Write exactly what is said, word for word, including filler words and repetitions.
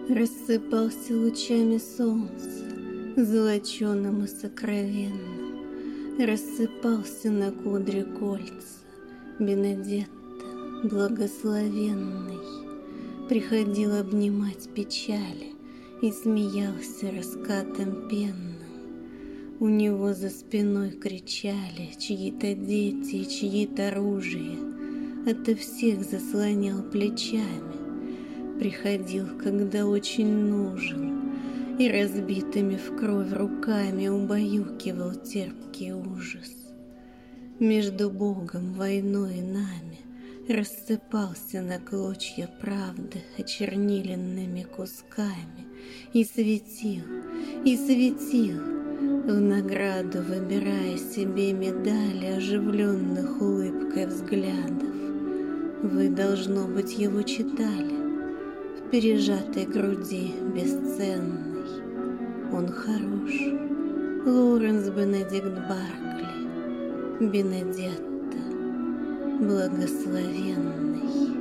Рассыпался лучами солнца, золоченым и сокровенным, рассыпался на кудре кольца, Бенедетто благословенный. Приходил обнимать печали и смеялся раскатом пенным. У него за спиной кричали чьи-то дети и чьи-то ружья, ото всех заслонял плечами. Приходил, когда очень нужен, и разбитыми в кровь руками убаюкивал терпкий ужас. Между Богом, войной и нами рассыпался на клочья правды очерниленными кусками и светил, и светил, в награду выбирая себе медали оживленных улыбкой взглядов. Вы, должно быть, его читали. В пережатой груди бесценный. Он хорош. Лоуренс Бенедикт Баркли. Бенедетто благословенный.